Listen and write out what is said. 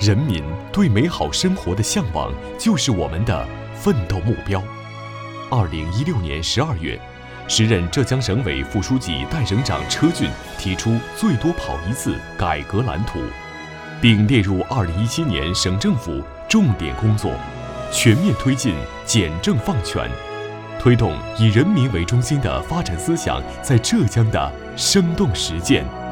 人民对美好生活的向往就是我们的奋斗目标。2016年12月，时任浙江省委副书记、代省长车俊提出最多跑一次改革蓝图，并列入2017年省政府重点工作，全面推进简政放权，推动以人民为中心的发展思想在浙江的生动实践。